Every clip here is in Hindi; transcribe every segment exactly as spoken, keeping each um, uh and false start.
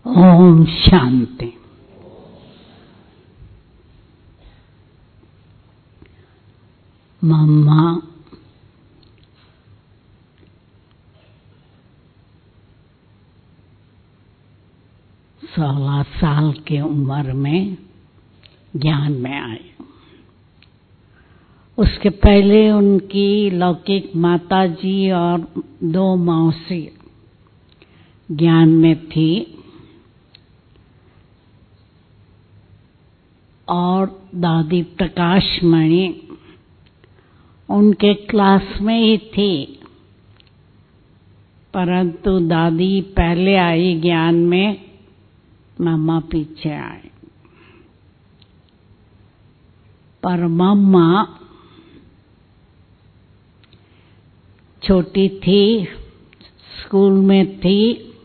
ओम शांति। मम्मा सोलह साल की उम्र में ज्ञान में आए। उसके पहले उनकी लौकिक माताजी और दो मौसी ज्ञान में थी और दादी प्रकाशमणि उनके क्लास में ही थी, परंतु दादी पहले आई ज्ञान में, मम्मा पीछे आए। पर मम्मा छोटी थी, स्कूल में थी,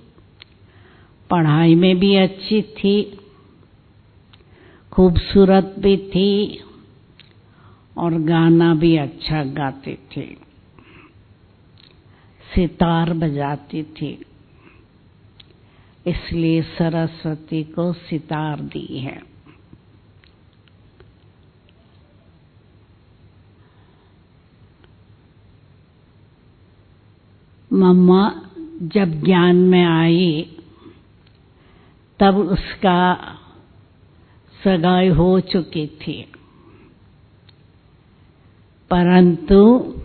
पढ़ाई में भी अच्छी थी, खूबसूरत भी थी और गाना भी अच्छा गाती थी, सितार बजाती थी, इसलिए सरस्वती को सितार दी है। मम्मा जब ज्ञान में आई तब उसका सगाई हो चुकी थी, परंतु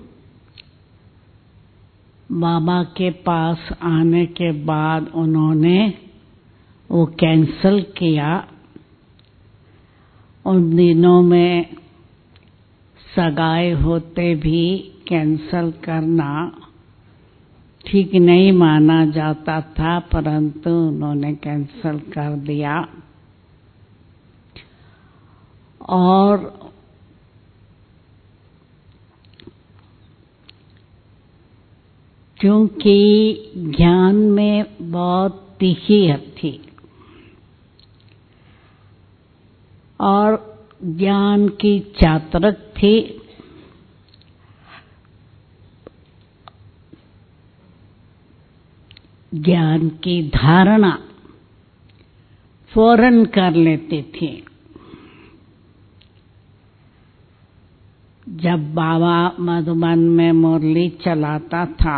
बाबा के पास आने के बाद उन्होंने वो कैंसल किया। उन दिनों में सगाई होते भी कैंसल करना ठीक नहीं माना जाता था, परंतु उन्होंने कैंसल कर दिया। और क्योंकि ज्ञान में बहुत तीखी थी और ज्ञान की चातरक थी, ज्ञान की धारणा फौरन कर लेती थी। जब बाबा मधुबन में मुरली चलाता था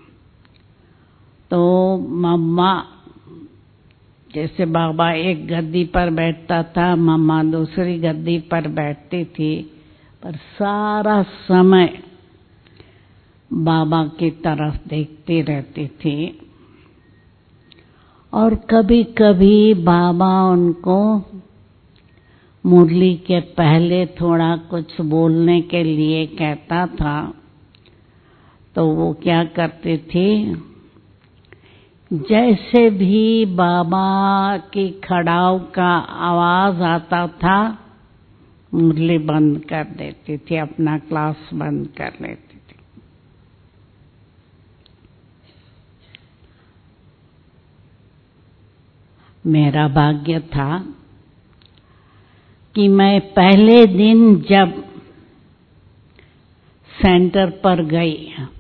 तो मम्मा, जैसे बाबा एक गद्दी पर बैठता था, मम्मा दूसरी गद्दी पर बैठती थी, पर सारा समय बाबा की तरफ देखती रहती थी। और कभी कभी बाबा उनको मुरली के पहले थोड़ा कुछ बोलने के लिए कहता था, तो वो क्या करती थी, जैसे भी बाबा की खड़ाव का आवाज आता था मुरली बंद कर देती थी, अपना क्लास बंद कर लेती थी। मेरा भाग्य था कि मैं पहले दिन जब सेंटर पर गई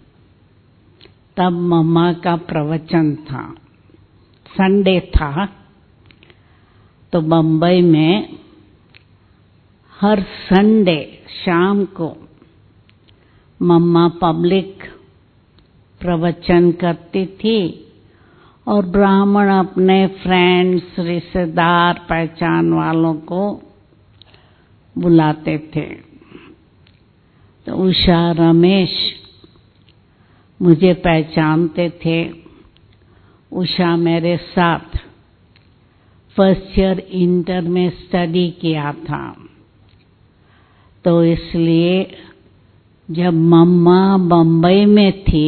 तब मम्मा का प्रवचन था, संडे था। तो बम्बई में हर संडे शाम को मम्मा पब्लिक प्रवचन करती थी और ब्राह्मण अपने फ्रेंड्स, रिश्तेदार, पहचान वालों को बुलाते थे। तो उषा, रमेश मुझे पहचानते थे। उषा मेरे साथ फर्स्ट ईयर इंटर में स्टडी किया था, तो इसलिए जब मम्मा बम्बई में थी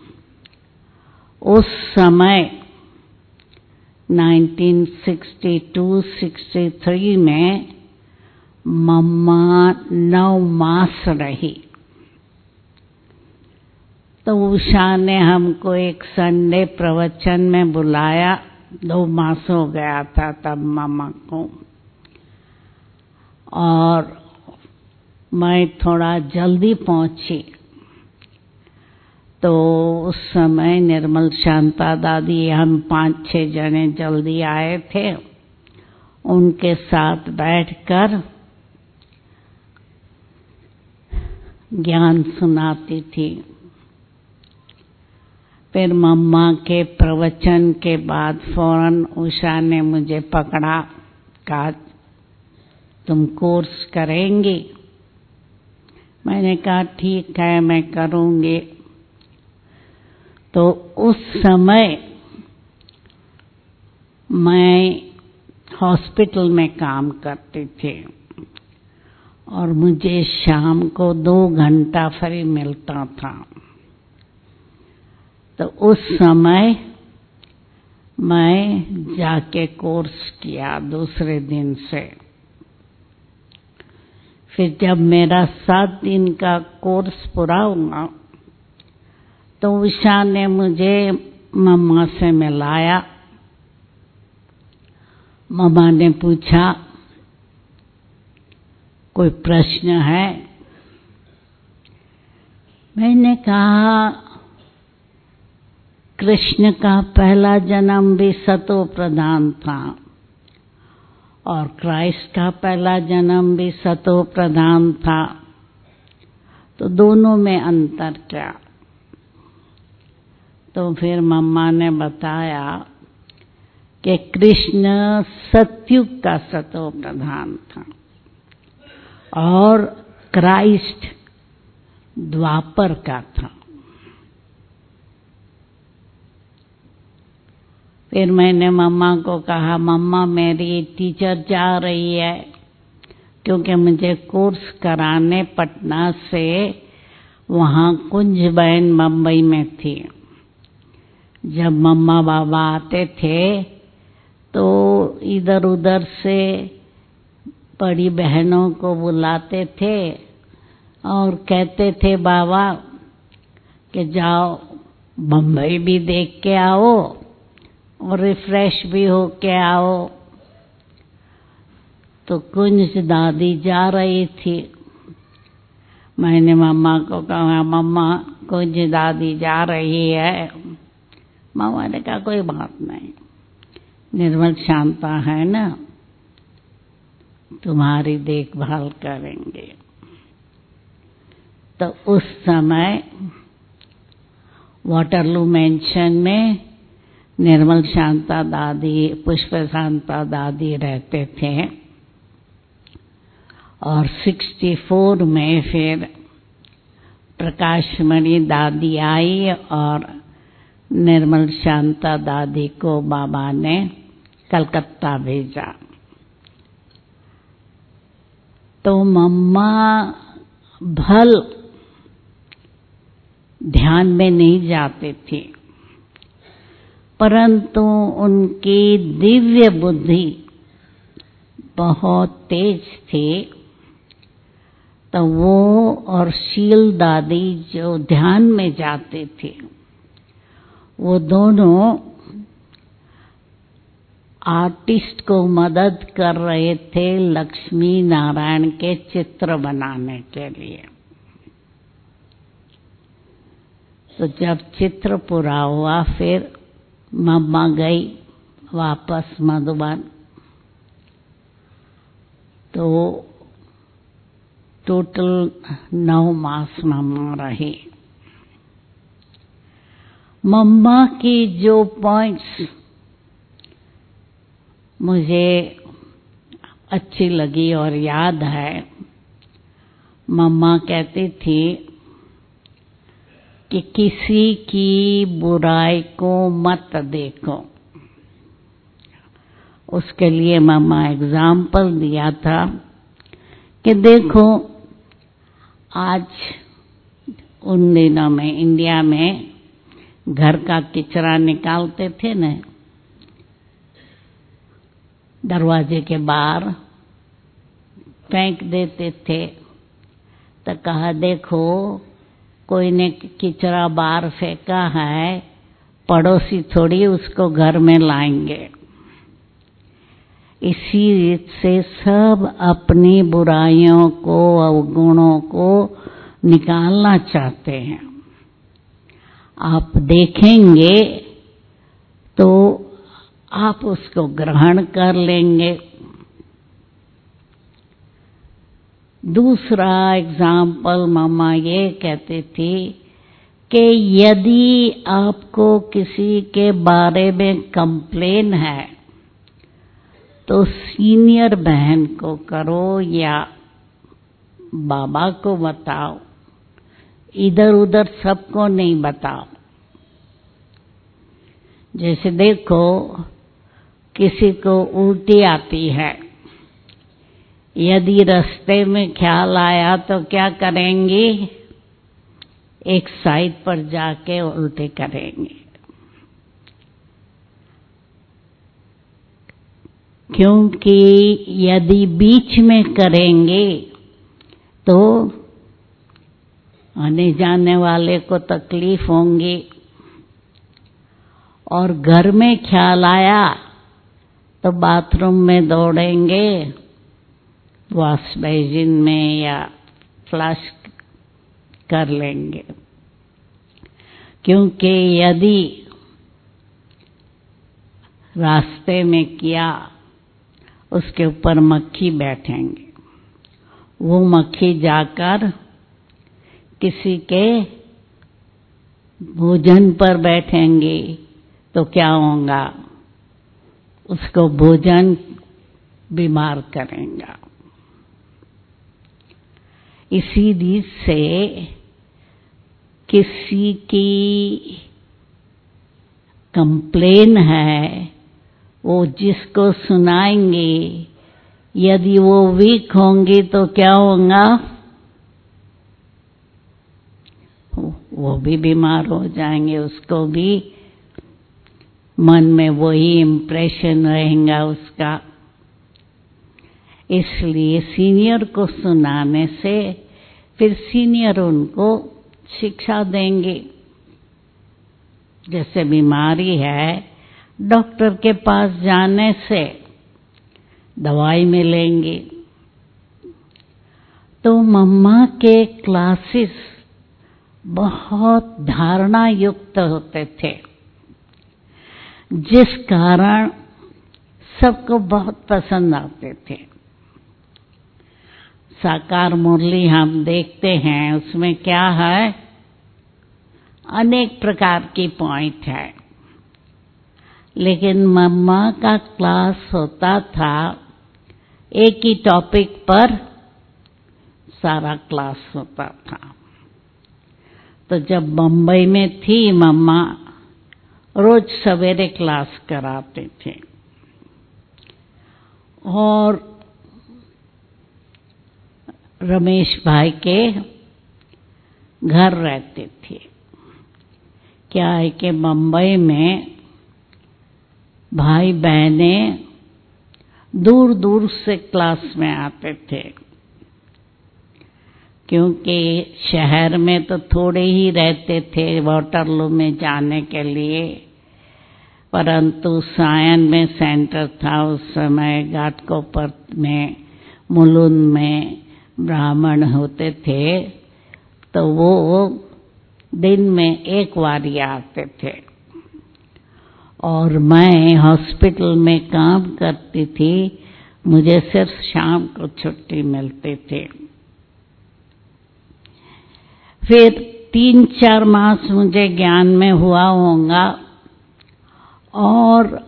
उस समय nineteen sixty two sixty three में मम्मा नौ मास रही। तो उषा ने हमको एक संडे प्रवचन में बुलाया, दो मास हो गया था तब मम्मा को, और मैं थोड़ा जल्दी पहुंची। तो उस समय निर्मल शांता दादी, हम पांच छह जने जल्दी आए थे, उनके साथ बैठकर ज्ञान सुनाती थी। फिर मम्मा के प्रवचन के बाद फौरन उषा ने मुझे पकड़ा, कहा तुम कोर्स करेंगी? मैंने कहा ठीक है मैं करूंगी। तो उस समय मैं हॉस्पिटल में काम करती थी और मुझे शाम को दो घंटा फ्री मिलता था। तो उस समय मैं जाके कोर्स किया दूसरे दिन से। फिर जब मेरा सात दिन का कोर्स पूरा हुआ तो उषा ने मुझे मम्मा से मिलाया। मम्मा ने पूछा कोई प्रश्न है? मैंने कहा कृष्ण का पहला जन्म भी सतो प्रधान था और क्राइस्ट का पहला जन्म भी सतो प्रधान था, तो दोनों में अंतर क्या? तो फिर मम्मा ने बताया कि कृष्ण सतयुग का सतो प्रधान था और क्राइस्ट द्वापर का था। फिर मैंने मम्मा को कहा मम्मा मेरी टीचर जा रही है, क्योंकि मुझे कोर्स कराने पटना से वहाँ कुंज बहन मुंबई में थी। जब मम्मा बाबा आते थे तो इधर उधर से बड़ी बहनों को बुलाते थे और कहते थे बाबा कि जाओ मुंबई भी देख के आओ और रिफ्रेश भी हो के आओ। तो कुंज दादी जा रही थी। मैंने मम्मा को कहा मम्मा कुंज दादी जा रही है। मम्मा ने कहा कोई बात नहीं, निर्मल शांता है ना, तुम्हारी देखभाल करेंगे। तो उस समय वाटरलू मेंशन में निर्मल शांता दादी, पुष्प शांता दादी रहते थे और चौंसठ में फिर प्रकाशमणि दादी आई और निर्मल शांता दादी को बाबा ने कलकत्ता भेजा। तो मम्मा भल ध्यान में नहीं जाती थी, परंतु उनकी दिव्य बुद्धि बहुत तेज थी। तो वो और शील दादी जो ध्यान में जाते थे, वो दोनों आर्टिस्ट को मदद कर रहे थे लक्ष्मी नारायण के चित्र बनाने के लिए। तो जब चित्र पूरा हुआ फिर मम्मा गई वापस मधुबन। तो टोटल नौ मास मम्मा रही। मम्मा की जो पॉइंट्स मुझे अच्छी लगी और याद है, मम्मा कहती थी कि किसी की बुराई को मत देखो। उसके लिए मम्मा एग्जाम्पल दिया था कि देखो आज उन दिनों में इंडिया में घर का कचरा निकालते थे न, दरवाजे के बाहर फेंक देते थे। तो कहा देखो कोई ने कचरा बाहर फेंका है, पड़ोसी थोड़ी उसको घर में लाएंगे। इसी से सब अपनी बुराइयों को, अवगुणों को निकालना चाहते हैं। आप देखेंगे तो आप उसको ग्रहण कर लेंगे। दूसरा एग्जाम्पल मम्मा ये कहती थी कि यदि आपको किसी के बारे में कंप्लेन है तो सीनियर बहन को करो या बाबा को बताओ, इधर उधर सबको नहीं बताओ। जैसे देखो किसी को उल्टी आती है, यदि रास्ते में ख्याल आया तो क्या करेंगी, एक साइड पर जाके उल्टी करेंगे, क्योंकि यदि बीच में करेंगे तो आने जाने वाले को तकलीफ होंगी। और घर में ख्याल आया तो बाथरूम में दौड़ेंगे, वॉश बेसिन में या फ्लश कर लेंगे, क्योंकि यदि रास्ते में किया उसके ऊपर मक्खी बैठेंगे, वो मक्खी जाकर किसी के भोजन पर बैठेंगे तो क्या होगा, उसको भोजन बीमार करेगा। इसी रीत से किसी की कंप्लेन है वो जिसको सुनाएंगे, यदि वो वीक होंगी तो क्या होगा, वो भी बीमार हो जाएंगे, उसको भी मन में वही इम्प्रेशन रहेगा उसका। इसलिए सीनियर को सुनाने से फिर सीनियर उनको शिक्षा देंगे। जैसे बीमारी है, डॉक्टर के पास जाने से दवाई मिलेंगी। तो मम्मा के क्लासेस बहुत धारणा युक्त होते थे, जिस कारण सबको बहुत पसंद आते थे। साकार मुरली हम देखते हैं, उसमें क्या है, अनेक प्रकार की पॉइंट है, लेकिन मम्मा का क्लास होता था एक ही टॉपिक पर सारा क्लास होता था। तो जब बम्बई में थी मम्मा, रोज सवेरे क्लास कराते थे और रमेश भाई के घर रहते थे। क्या है कि बम्बई में भाई बहने दूर दूर से क्लास में आते थे, क्योंकि शहर में तो थोड़े ही रहते थे वाटरलू में जाने के लिए, परंतु सायन में सेंटर था उस समय, घाटकोपर में, मुलुंड में ब्राह्मण होते थे, तो वो दिन में एक बार ही आते थे। और मैं हॉस्पिटल में काम करती थी, मुझे सिर्फ शाम को छुट्टी मिलती थी। फिर तीन चार मास मुझे ज्ञान में हुआ होगा और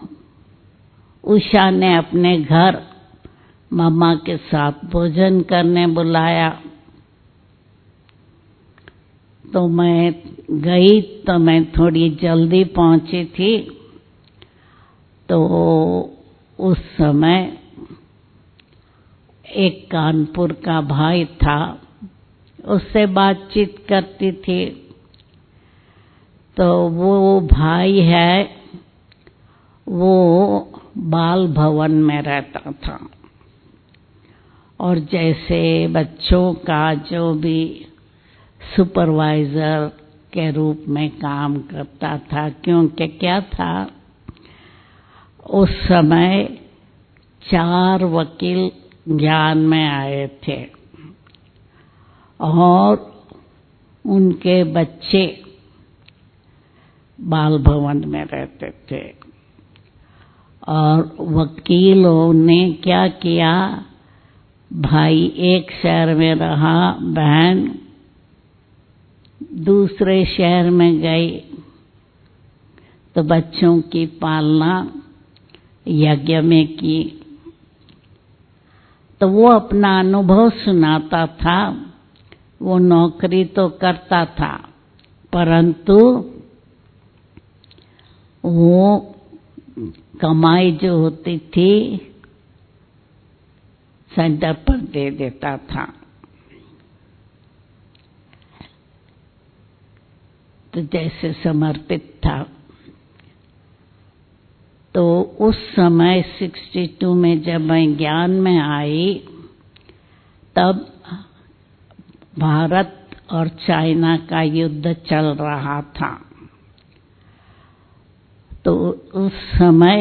उषा ने अपने घर मम्मा के साथ भोजन करने बुलाया। तो मैं गई, तो मैं थोड़ी जल्दी पहुंची थी। तो उस समय एक कानपुर का भाई था, उससे बातचीत करती थी। तो वो भाई है, वो बाल भवन में रहता था और जैसे बच्चों का जो भी सुपरवाइजर के रूप में काम करता था, क्योंकि क्या था उस समय चार वकील ज्ञान में आए थे और उनके बच्चे बाल भवन में रहते थे। और वकीलों ने क्या किया, भाई एक शहर में रहा, बहन दूसरे शहर में गई, तो बच्चों की पालना यज्ञ में की। तो वो अपना अनुभव सुनाता था। वो नौकरी तो करता था, परंतु वो कमाई जो होती थी सेंटर पर दे देता था। तो जैसे समर्पित था। तो उस समय बासठ में जब मैं ज्ञान में आई, तब भारत और चाइना का युद्ध चल रहा था। तो उस समय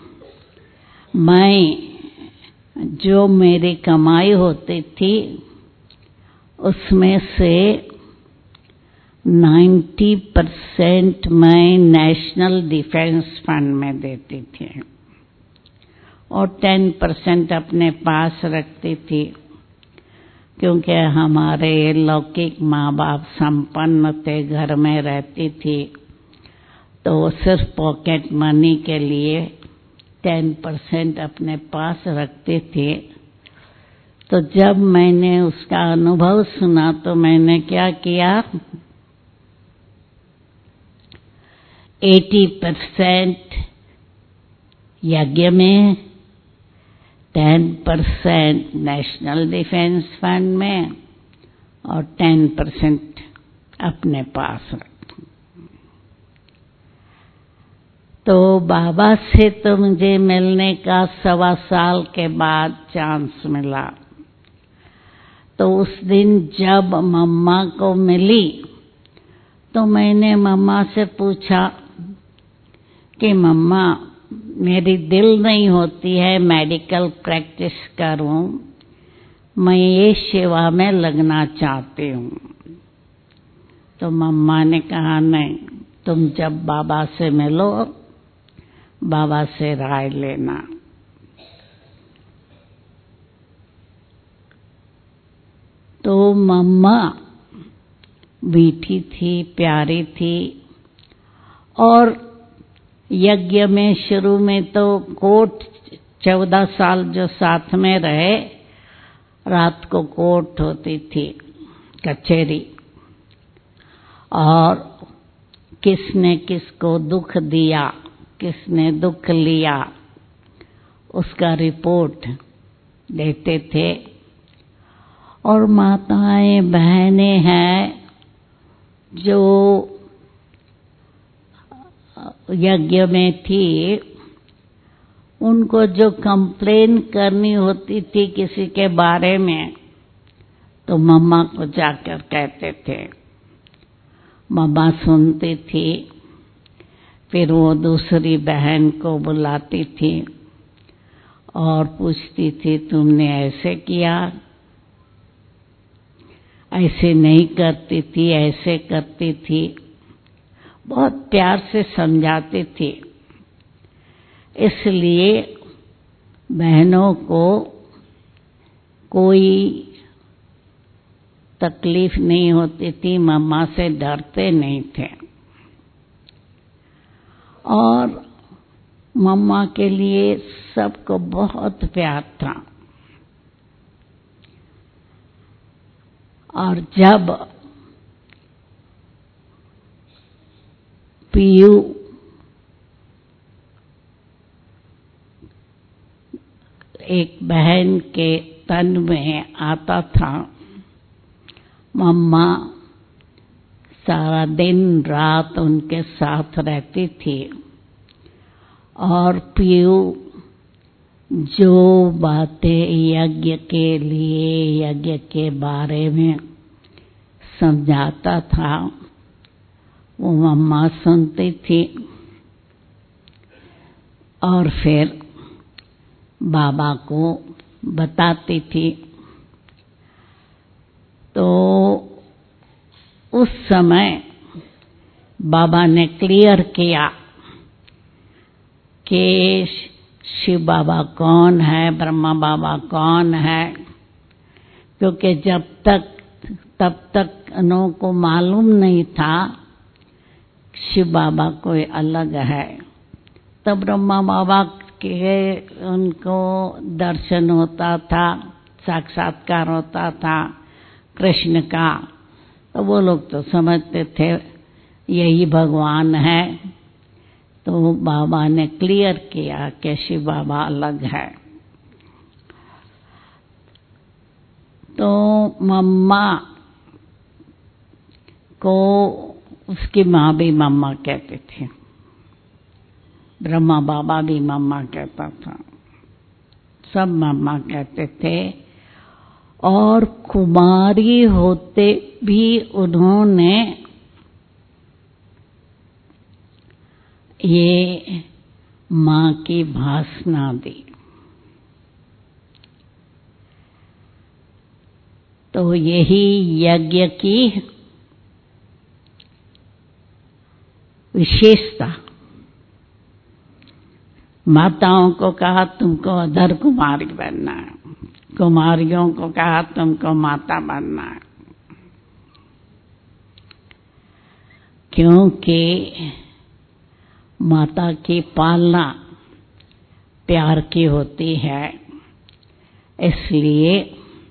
मैं, जो मेरी कमाई होती थी उसमें से नब्बे परसेंट मैं नेशनल डिफेंस फंड में देती थी और दस परसेंट अपने पास रखती थी, क्योंकि हमारे लौकिक माँ बाप संपन्न थे, घर में रहती थी, तो सिर्फ पॉकेट मनी के लिए दस परसेंट अपने पास रखते थे। तो जब मैंने उसका अनुभव सुना तो मैंने क्या किया, अस्सी परसेंट यज्ञ में, दस परसेंट नेशनल डिफेंस फंड में और दस परसेंट अपने पास रख। तो बाबा से तो मुझे मिलने का सवा साल के बाद चांस मिला। तो उस दिन जब मम्मा को मिली तो मैंने मम्मा से पूछा कि मम्मा, मेरी दिल नहीं होती है मेडिकल प्रैक्टिस करूं, मैं ये सेवा में लगना चाहती हूँ। तो मम्मा ने कहा नहीं, तुम जब बाबा से मिलो बाबा से राय लेना। तो मम्मा मीठी थी, प्यारी थी, और यज्ञ में शुरू में तो कोर्ट, चौदह साल जो साथ में रहे, रात को कोर्ट होती थी, कचहरी, और किसने किसको दुख दिया, किसने दुख लिया, उसका रिपोर्ट देते थे। और माताएं बहनें हैं जो यज्ञ में थी, उनको जो कंप्लेन करनी होती थी किसी के बारे में, तो मम्मा को जाकर कहते थे। मम्मा सुनती थी, फिर वो दूसरी बहन को बुलाती थी और पूछती थी तुमने ऐसे किया, ऐसे नहीं करती थी, ऐसे करती थी। बहुत प्यार से समझाती थी। इसलिए बहनों को कोई तकलीफ नहीं होती थी, मम्मा से डरते नहीं थे। और मम्मा के लिए सबको बहुत प्यार था। और जब पीयू एक बहन के तन में आता था, मम्मा सारा दिन रात उनके साथ रहती थी। और पीयू जो बातें यज्ञ के लिए, यज्ञ के बारे में समझाता था, वो मम्मा सुनती थी और फिर बाबा को बताती थी। तो उस समय बाबा ने क्लियर किया कि शिव बाबा कौन है, ब्रह्मा बाबा कौन है, क्योंकि जब तक तब तक उन को मालूम नहीं था शिव बाबा कोई अलग है। तब ब्रह्मा बाबा के उनको दर्शन होता था, साक्षात्कार होता था कृष्ण का, तो वो लोग तो समझते थे यही भगवान है। तो बाबा ने क्लियर किया कि शिव बाबा अलग है। तो मम्मा को उसकी माँ भी मम्मा कहते थे, ब्रह्मा बाबा भी मम्मा कहता था, सब मम्मा कहते थे। और कुमारी होते भी उन्होंने ये माँ की भाषणा दी। तो यही यज्ञ की विशेषता। माताओं को कहा तुमको अधर कुमारी बनना है, कुमारियों को कहा तुमको माता बनना है, क्योंकि माता की पालना प्यार की होती है। इसलिए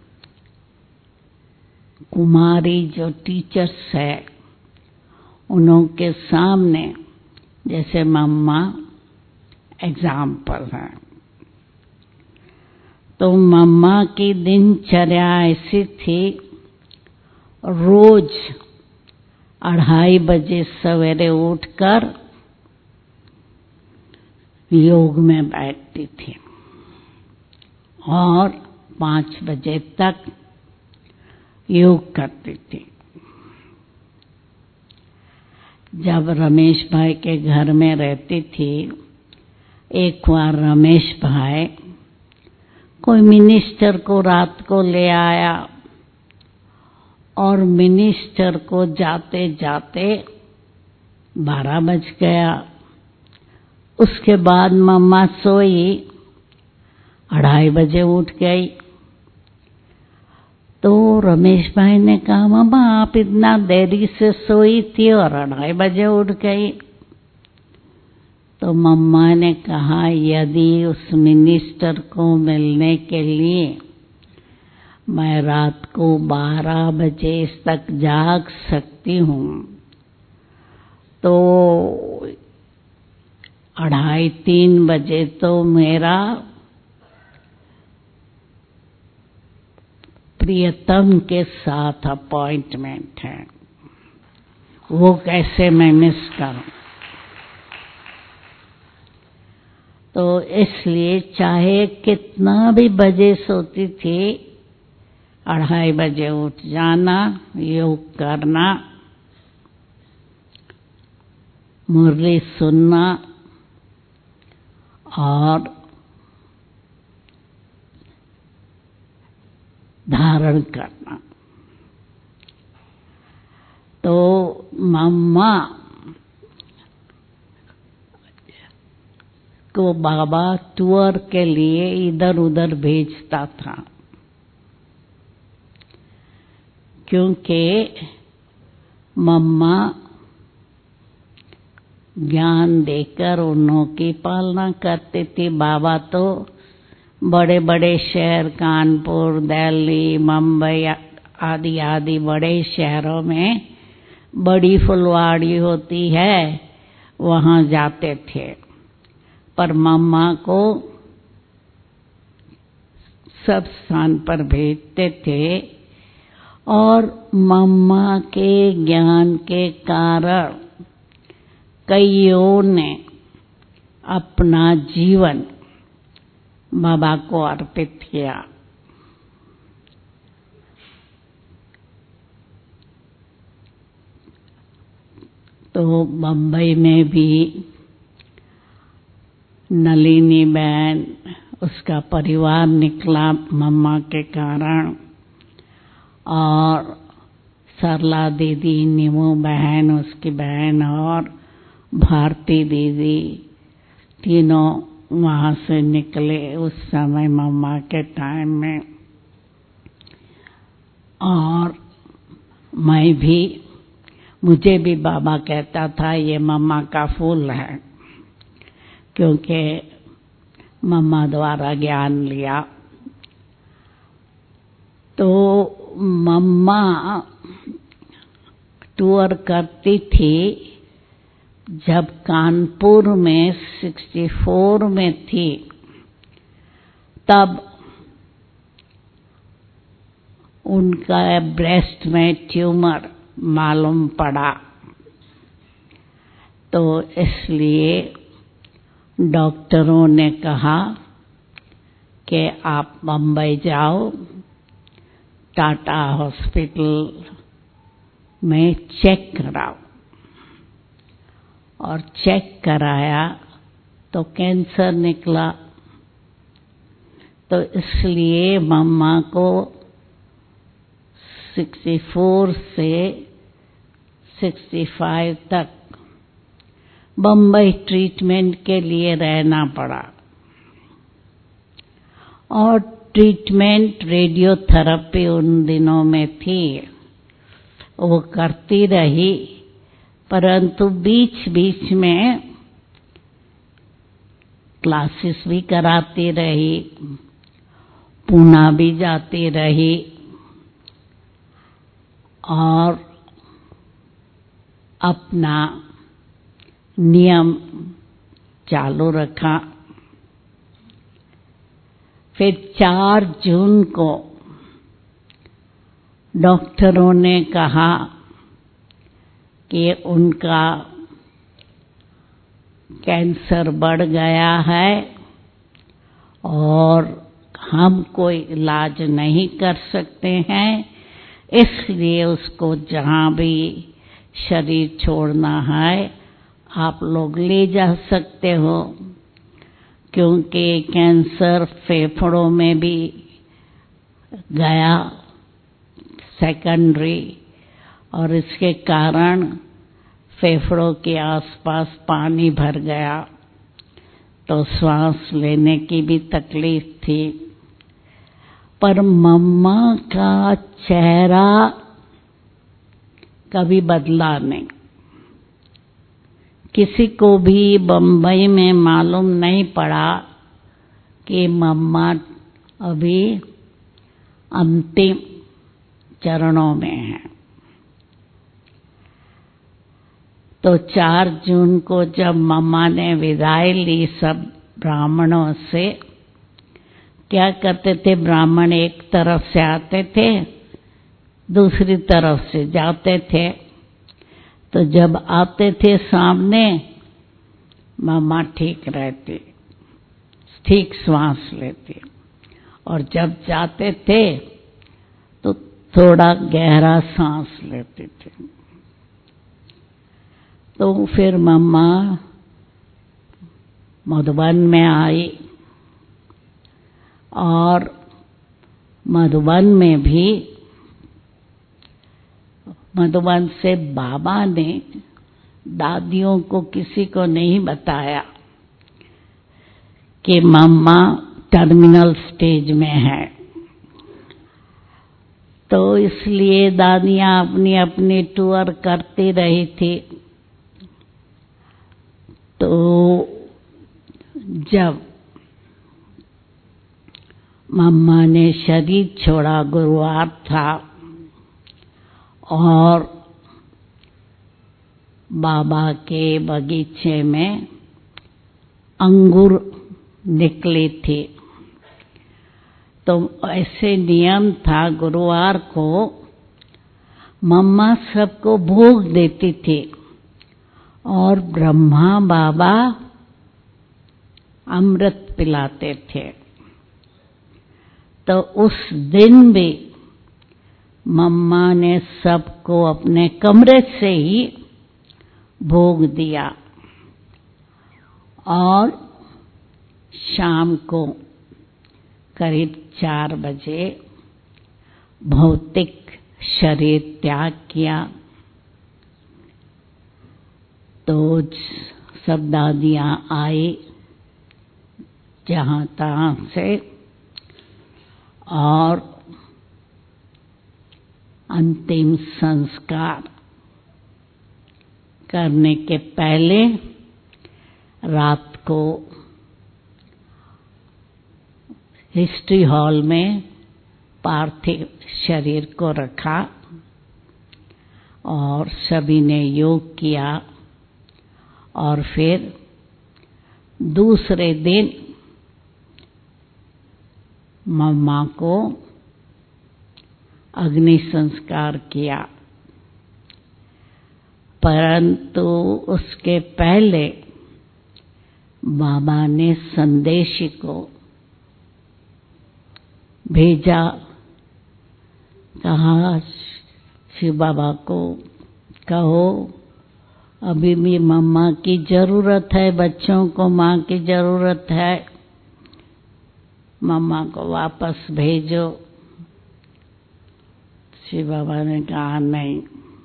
कुमारी जो टीचर्स है उनके सामने जैसे मम्मा एग्जाम्पल है। तो मम्मा की दिनचर्या ऐसी थी, रोज अढ़ाई बजे सवेरे उठकर योग में बैठती थी और पाँच बजे तक योग करती थी। जब रमेश भाई के घर में रहती थी, एक बार रमेश भाई कोई मिनिस्टर को रात को ले आया और मिनिस्टर को जाते जाते बारह बज गया। उसके बाद मम्मा सोई, अढ़ाई बजे उठ गई। तो रमेश भाई ने कहा मम्मा आप इतना देरी से सोई थी और अढ़ाई बजे उठ गई। तो मम्मा ने कहा यदि उस मिनिस्टर को मिलने के लिए मैं रात को बारह बजे तक जाग सकती हूँ तो अढ़ाई तीन बजे तो मेरा प्रियतम के साथ अपॉइंटमेंट है, वो कैसे मैं मिस करूं। तो इसलिए चाहे कितना भी बजे सोती थी, अढ़ाई बजे उठ जाना, योग करना, मुरली सुनना और धारण करना। तो मम्मा को बाबा टूर के लिए इधर उधर भेजता था, क्योंकि मम्मा ज्ञान देकर उन्हों की पालना करती थी। बाबा तो बड़े बड़े शहर कानपुर, दिल्ली, मुंबई आदि आदि बड़े शहरों में बड़ी फुलवाड़ी होती है, वहाँ जाते थे। पर मम्मा को सब स्थान पर भेजते थे और मम्मा के ज्ञान के कारण कईयों ने अपना जीवन बाबा को अर्पित किया। तो बम्बई में भी नलिनी बहन, उसका परिवार निकला मम्मा के कारण, और सरला दीदी, नीमू बहन, उसकी बहन और भारती दीदी तीनों वहाँ से निकले उस समय मम्मा के टाइम में। और मैं भी, मुझे भी बाबा कहता था ये मम्मा का फूल है, क्योंकि मम्मा द्वारा ज्ञान लिया। तो मम्मा टूर करती थी जब कानपुर में चौंसठ में थी, तब उनका ब्रेस्ट में ट्यूमर मालूम पड़ा। तो इसलिए डॉक्टरों ने कहा कि आप बम्बई जाओ, टाटा हॉस्पिटल में चेक कराओ। और चेक कराया तो कैंसर निकला। तो इसलिए मम्मा को चौंसठ से पैंसठ तक बम्बई ट्रीटमेंट के लिए रहना पड़ा। और ट्रीटमेंट रेडियोथेरेपी उन दिनों में थी, वो करती रही, परंतु बीच बीच में क्लासेस भी कराती रही, पूना भी जाती रही और अपना नियम चालू रखा। फिर चार जून को डॉक्टरों ने कहा कि उनका कैंसर बढ़ गया है और हम कोई इलाज नहीं कर सकते हैं, इसलिए उसको जहाँ भी शरीर छोड़ना है आप लोग ले जा सकते हो, क्योंकि कैंसर फेफड़ों में भी गया सेकेंडरी, और इसके कारण फेफड़ों के आसपास पानी भर गया, तो सांस लेने की भी तकलीफ थी। पर मम्मा का चेहरा कभी बदला नहीं। किसी को भी बम्बई में मालूम नहीं पड़ा कि मम्मा अभी अंतिम चरणों में है। तो चार जून को जब मम्मा ने विदाई ली सब ब्राह्मणों से, क्या करते थे ब्राह्मण, एक तरफ से आते थे दूसरी तरफ से जाते थे, तो जब आते थे सामने मम्मा ठीक रहती, ठीक श्वास लेती, और जब जाते थे तो थोड़ा गहरा सांस लेती थी। तो फिर मम्मा मधुबन में आई और मधुबन में भी मधुबन से बाबा ने दादियों को किसी को नहीं बताया कि मम्मा टर्मिनल स्टेज में है। तो इसलिए दादियाँ अपनी अपनी टूर करती रही थी। तो जब मम्मा ने शरीर छोड़ा, गुरुवार था, और बाबा के बगीचे में अंगूर निकली थी, तो ऐसे नियम था गुरुवार को मम्मा सबको भोग देती थी और ब्रह्मा बाबा अमृत पिलाते थे। तो उस दिन भी मम्मा ने सबको अपने कमरे से ही भोग दिया, और शाम को करीब चार बजे भौतिक शरीर त्याग किया तो सब दादियाँ आई जहाँ तहाँ से और अंतिम संस्कार करने के पहले रात को हिस्ट्री हॉल में पार्थिव शरीर को रखा और सभी ने योग किया और फिर दूसरे दिन मम्मा को अग्नि संस्कार किया, परंतु उसके पहले बाबा ने संदेश को भेजा, कहा शिव बाबा को कहो अभी भी मम्मा की जरूरत है, बच्चों को माँ की जरूरत है, मम्मा को वापस भेजो। शिव बाबा ने कहा नहीं,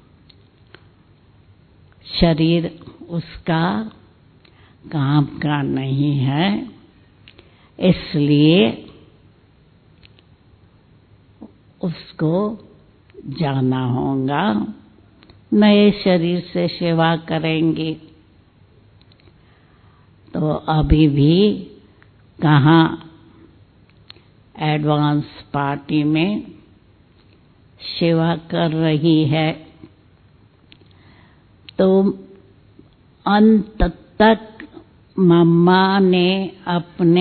शरीर उसका काम का नहीं है, इसलिए उसको जाना होगा, नए शरीर से सेवा करेंगी। तो अभी भी कहाँ एडवांस पार्टी में सेवा कर रही है। तो अंत तक मम्मा ने अपने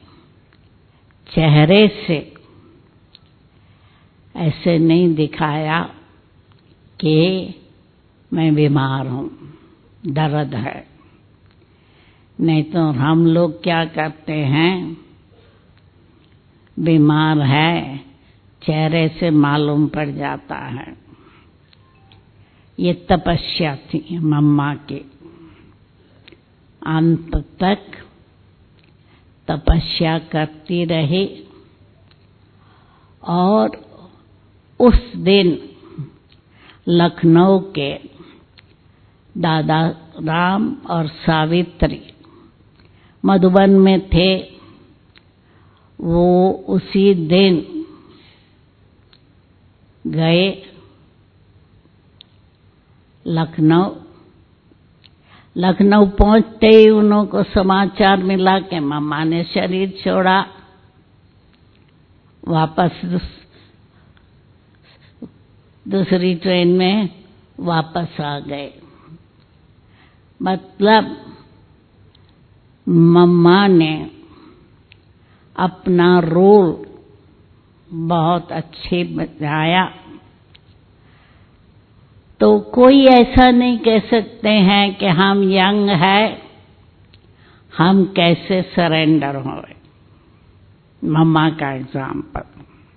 चेहरे से ऐसे नहीं दिखाया कि मैं बीमार हूँ, दर्द है। नहीं तो हम लोग क्या करते हैं, बीमार है चेहरे से मालूम पड़ जाता है। ये तपस्या थी मम्मा की, अंत तक तपस्या करती रही और उस दिन लखनऊ के दादा राम और सावित्री मधुबन में थे। वो उसी दिन गए लखनऊ। लखनऊ पहुंचते ही उन्हों को समाचार मिला कि मम्मा ने शरीर छोड़ा। वापस दूसरी ट्रेन में वापस आ गए। मतलब मम्मा ने अपना रोल बहुत अच्छे बताया। तो कोई ऐसा नहीं कह सकते हैं कि हम यंग हैं, हम कैसे सरेंडर होए। मम्मा का एग्जाम्पल,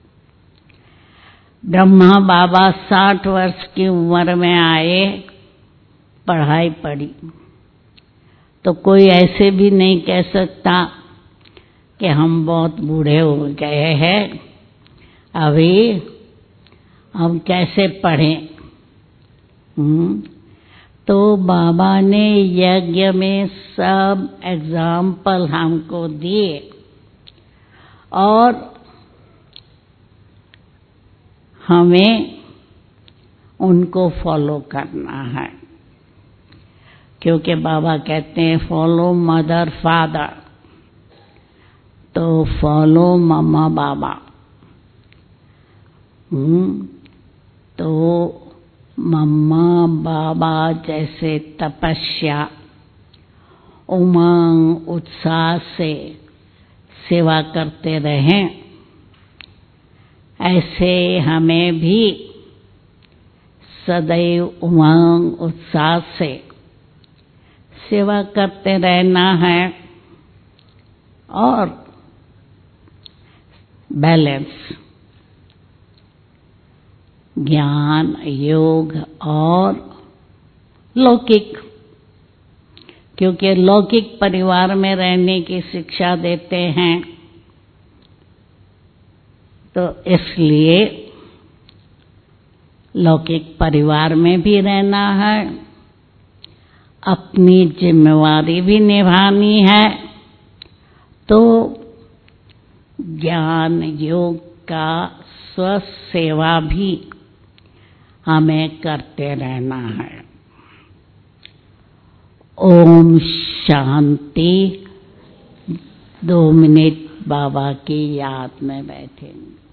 ब्रह्मा बाबा साठ वर्ष की उम्र में आए, पढ़ाई पढ़ी, तो कोई ऐसे भी नहीं कह सकता कि हम बहुत बूढ़े हो गए हैं, अभी हम कैसे पढ़ें। हम्म तो बाबा ने यज्ञ में सब एग्जाम्पल हमको दिए और हमें उनको फॉलो करना है, क्योंकि बाबा कहते हैं फॉलो मदर फादर, तो फॉलो मम्मा बाबा। हम्म तो मम्मा बाबा जैसे तपस्या उमंग उत्साह से सेवा करते रहें, ऐसे हमें भी सदैव उमंग उत्साह से सेवा करते रहना है और बैलेंस, ज्ञान योग और लौकिक, क्योंकि लौकिक परिवार में रहने की शिक्षा देते हैं, तो इसलिए लौकिक परिवार में भी रहना है, अपनी जिम्मेवारी भी निभानी है, तो ज्ञान योग का स्वस्थ सेवा भी हमें करते रहना है। ओम शांति। दो मिनट बाबा की याद में बैठेंगे।